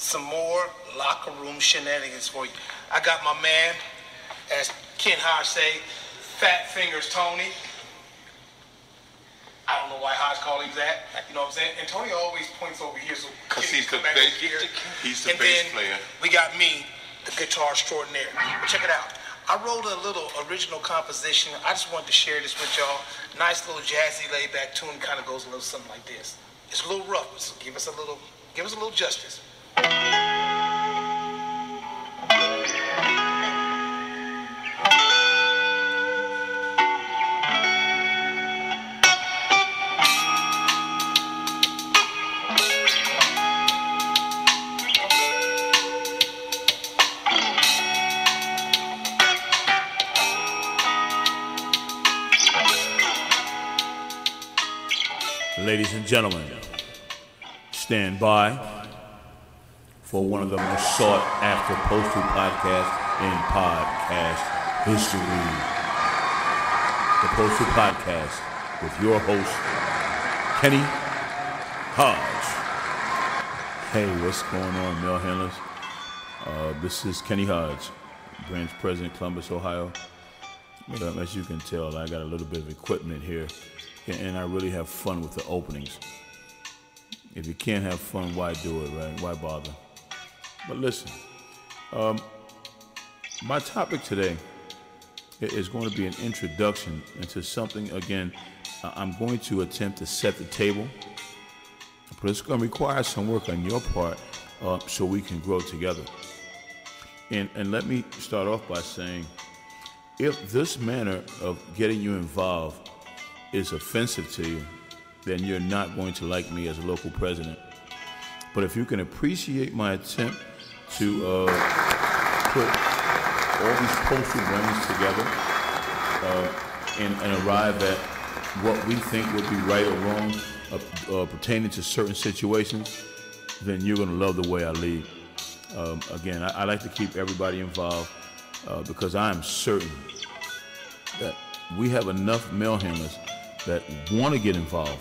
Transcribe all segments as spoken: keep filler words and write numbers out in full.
some more locker room shenanigans for you. I got my man, as Ken Hodge say, Fat Fingers Tony. I don't know why Hodge called him that. You know what I'm saying? And Tony always points over here, so because he's the bass here. He's the and bass then player. We got me, the guitar extraordinaire. But check it out. I wrote a little original composition. I just wanted to share this with y'all. Nice little jazzy, laid-back tune. Kind of goes a little something like this. It's a little rough, but so give us a little, give us a little justice. Ladies and gentlemen, stand by for one of the most sought-after postal podcasts in podcast history. The Postal Podcast with your host, Kenny Hodge. Hey, what's going on, mail handlers? Uh, this is Kenny Hodge, branch president, Columbus, Ohio. But, um, as you can tell, I got a little bit of equipment here. And I really have fun with the openings. If you can't have fun, why do it, right? Why bother? But listen, um, my topic today is going to be an introduction into something, again, I'm going to attempt to set the table, but it's going to require some work on your part uh, so we can grow together. And, and let me start off by saying, if this manner of getting you involved is offensive to you, then you're not going to like me as a local president. But if you can appreciate my attempt to uh, put all these postal brains together uh, and, and arrive at what we think would be right or wrong uh, uh, pertaining to certain situations, then you're going to love the way I lead. Um, again, I, I like to keep everybody involved uh, because I am certain that we have enough mail handlers that want to get involved,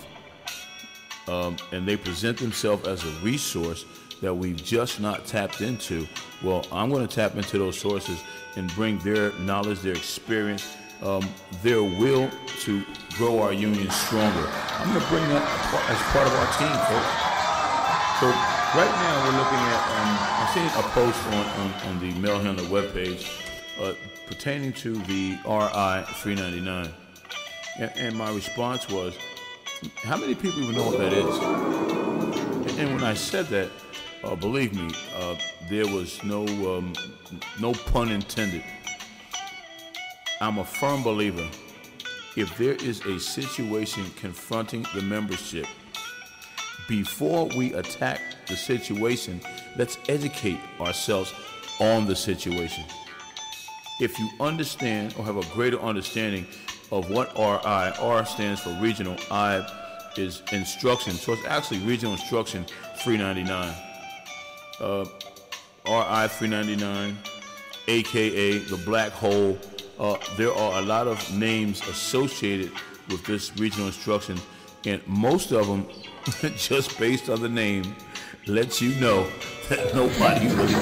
um, and they present themselves as a resource that we've just not tapped into. Well, I'm going to tap into those sources and bring their knowledge, their experience, um, their will to grow our union stronger. I'm going to bring that as part of our team, folks. So right now we're looking at, um, I've seen a post on, on, on the Mail Handler webpage uh, pertaining to the R I three ninety-nine. And, and my response was, how many people even know what that is? And, and when I said that, uh, believe me, uh, there was no um, no pun intended. I'm a firm believer, if there is a situation confronting the membership, before we attack the situation, let's educate ourselves on the situation. If you understand or have a greater understanding of what R I, R stands for regional, I is instruction. So it's actually regional instruction three ninety-nine. Uh, R I three ninety-nine, A K A the black hole. Uh, there are a lot of names associated with this regional instruction, and most of them, just based on the name, lets you know that nobody really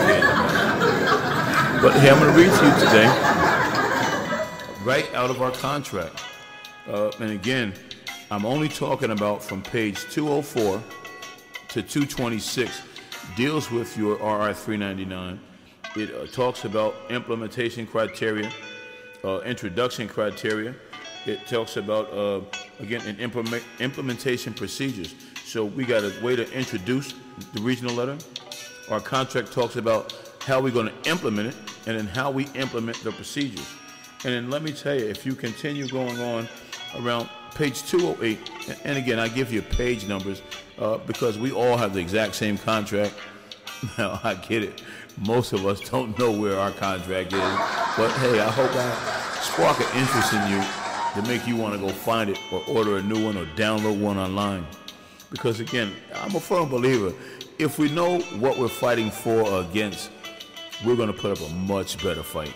cares. But hey, I'm going to read to you today, right out of our contract. Uh, and again, I'm only talking about from page two oh four to two twenty-six, deals with your R I three ninety-nine. It uh, talks about implementation criteria, uh, introduction criteria. It talks about, uh, again, an implement, implementation procedures. So we got a way to introduce the regional letter. Our contract talks about how we're going to implement it, and then how we implement the procedures. And then let me tell you, if you continue going on around page two oh eight, and again, I give you page numbers uh, because we all have the exact same contract. Now, I get it. Most of us don't know where our contract is. But hey, I hope I spark an interest in you to make you want to go find it or order a new one or download one online. Because again, I'm a firm believer, if we know what we're fighting for or against, we're going to put up a much better fight.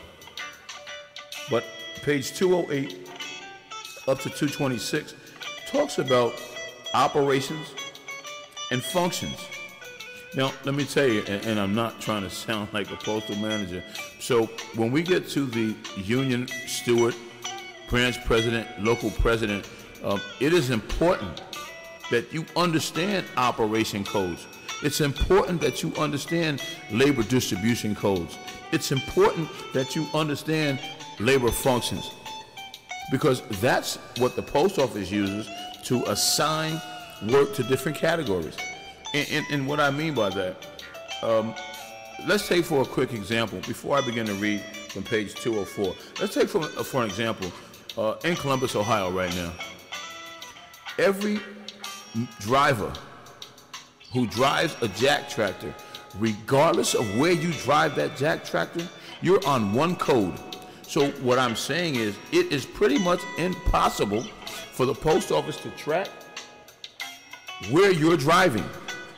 But page two oh eight up to two twenty-six talks about operations and functions. Now, let me tell you, and, and I'm not trying to sound like a postal manager. So when we get to the union steward, branch president, local president, um, it is important that you understand operation codes. It's important that you understand labor distribution codes. It's important that you understand labor functions, because that's what the post office uses to assign work to different categories. And, and, and what I mean by that, um, let's take for a quick example, before I begin to read from page two oh four, let's take for, for an example, uh, in Columbus, Ohio right now, every driver who drives a jack tractor, regardless of where you drive that jack tractor, you're on one code. So what I'm saying is, it is pretty much impossible for the post office to track where you're driving.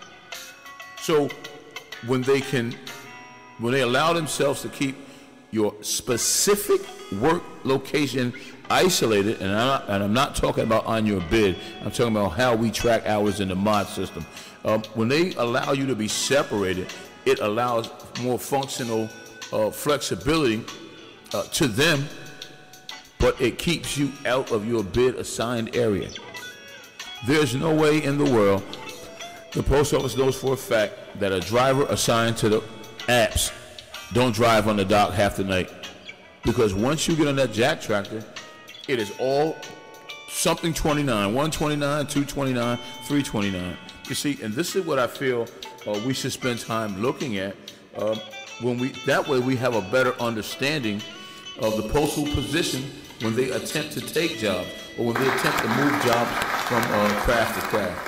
So when they can, when they allow themselves to keep your specific work location isolated, and I'm not, and I'm not talking about on your bid, I'm talking about how we track hours in the mod system. Um, when they allow you to be separated, it allows more functional uh, flexibility uh, to them, but it keeps you out of your bid assigned area. There's no way in the world the post office knows for a fact that a driver assigned to the apps don't drive on the dock half the night. Because once you get on that jack tractor, it is all something twenty-nine, one twenty-nine, two twenty-nine, three twenty-nine. You see, and this is what I feel uh, we should spend time looking at. Uh, when we that way we have a better understanding of the postal position when they attempt to take jobs, or when they attempt to move jobs from uh, craft to craft.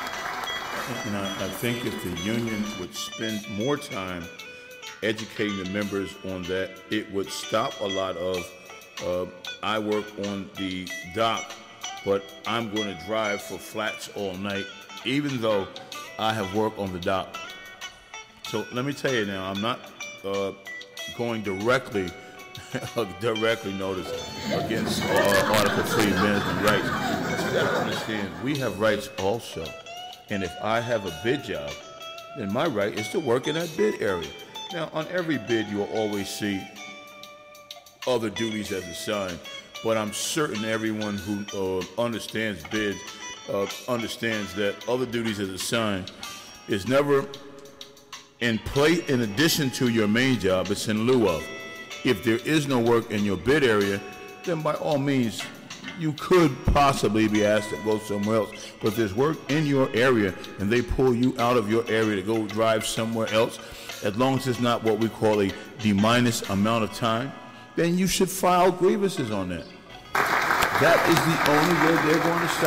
And I, I think if the union would spend more time educating the members on that, it would stop a lot of, uh, I work on the dock, but I'm going to drive for flats all night, even though I have work on the dock. So let me tell you now, I'm not uh, going directly, directly notice against uh, Article three management rights. But you got to understand, we have rights also. And if I have a bid job, then my right is to work in that bid area. Now, on every bid, you will always see other duties as assigned, but I'm certain everyone who uh, understands bids uh, understands that other duties as assigned is never in play in addition to your main job, it's in lieu of. If there is no work in your bid area, then by all means, you could possibly be asked to go somewhere else. But if there's work in your area and they pull you out of your area to go drive somewhere else, as long as it's not what we call a de-minus amount of time, then you should file grievances on that. That is the only way they're going to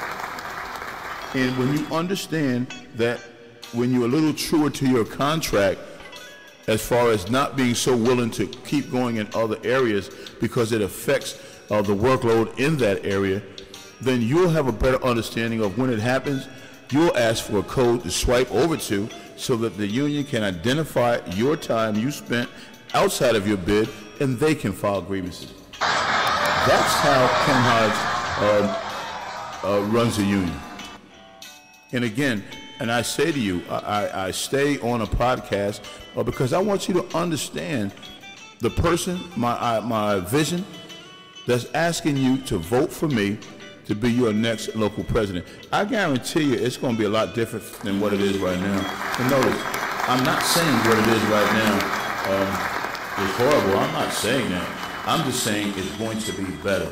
stop. And when you understand that when you're a little truer to your contract, as far as not being so willing to keep going in other areas because it affects uh, the workload in that area, then you'll have a better understanding of when it happens. You'll ask for a code to swipe over to so that the union can identify your time you spent outside of your bid, and they can file grievances. That's how Ken Hodge uh, uh, runs a union. And again, and I say to you, I, I stay on a podcast uh, because I want you to understand the person, my uh, my vision, that's asking you to vote for me to be your next local president. I guarantee you it's going to be a lot different than what it is right now. And notice, I'm not saying what it is right now um, is horrible. I'm not saying that. I'm just saying it's going to be better.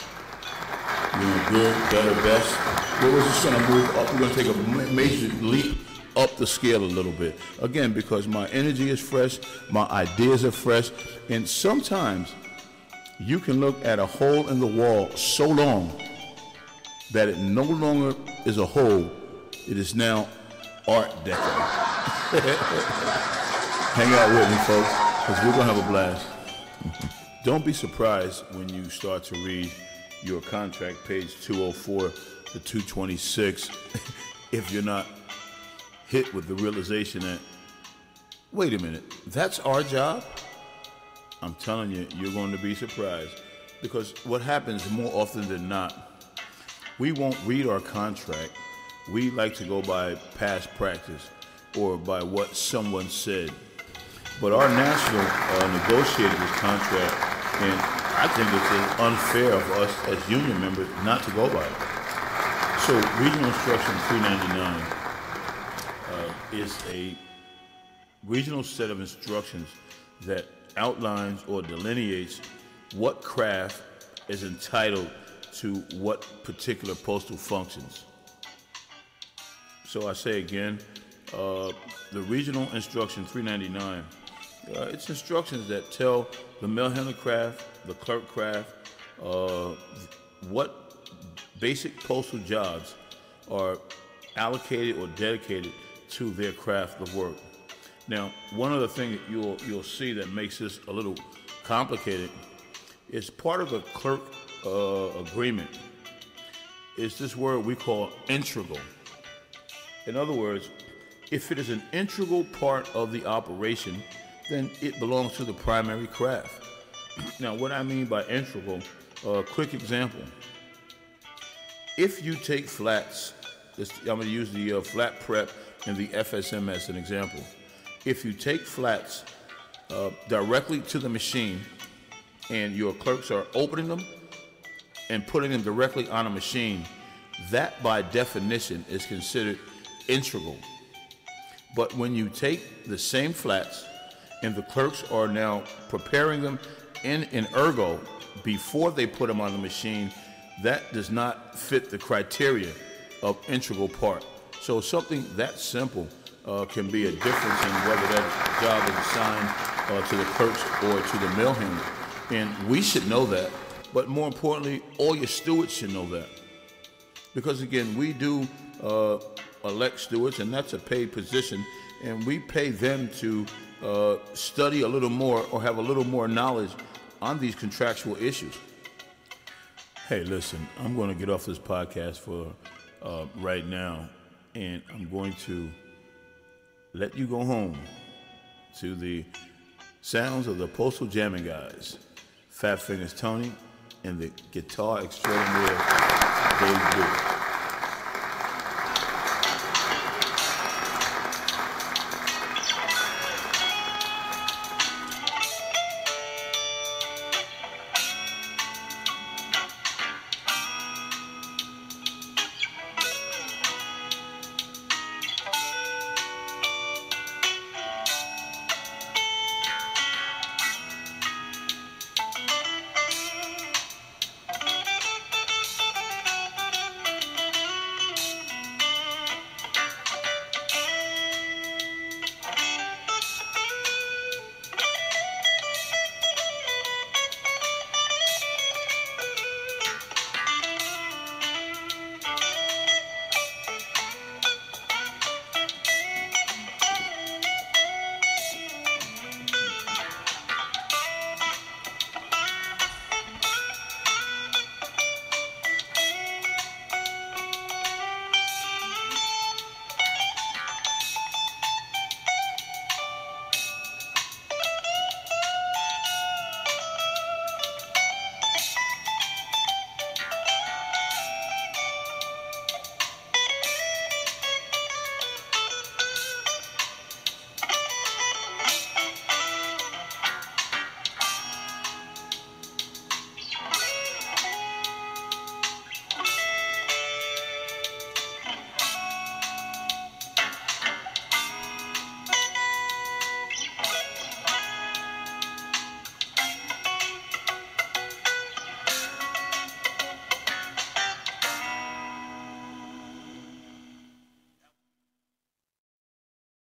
You know, good, better, best. We're just going to move up. We're going to take a major leap up the scale a little bit. Again, because my energy is fresh, my ideas are fresh, and sometimes you can look at a hole in the wall so long that it no longer is a hole, it is now Art Deco. Hang out with me, folks, because we're going to have a blast. Don't be surprised when you start to read your contract, page two oh four to two twenty-six, if you're not hit with the realization that, wait a minute, that's our job? I'm telling you, you're going to be surprised. Because what happens more often than not, we won't read our contract. We like to go by past practice. or by what someone said. But our national uh, negotiated this contract, and I think it's unfair of us as union members not to go by it. So Regional Instruction three ninety-nine uh, is a regional set of instructions that outlines or delineates what craft is entitled to what particular postal functions. So I say again, uh, the Regional Instruction three ninety-nine, uh, it's instructions that tell the mail handler craft, the clerk craft, uh, what basic postal jobs are allocated or dedicated to their craft of work. Now, one other thing that you'll you'll see that makes this a little complicated is part of the clerk uh, agreement is this word we call integral. In other words, if it is an integral part of the operation, then it belongs to the primary craft. Now, what I mean by integral, a uh, quick example. If you take flats, this, I'm going to use the uh, flat prep and the F S M as an example. If you take flats uh, directly to the machine and your clerks are opening them and putting them directly on a machine, that by definition is considered integral. But when you take the same flats and the clerks are now preparing them in an ergo before they put them on the machine, that does not fit the criteria of integral part. So something that simple uh, can be a difference in whether that job is assigned uh, to the clerks or to the mail handler. And we should know that, but more importantly, all your stewards should know that. Because again, we do uh, elect stewards, and that's a paid position, and we pay them to uh, study a little more or have a little more knowledge on these contractual issues. Hey, listen, I'm going to get off this podcast for uh, right now, and I'm going to let you go home to the sounds of the Postal Jamming Guys, Fat Fingers Tony, and the guitar extraordinaire Dave Boo.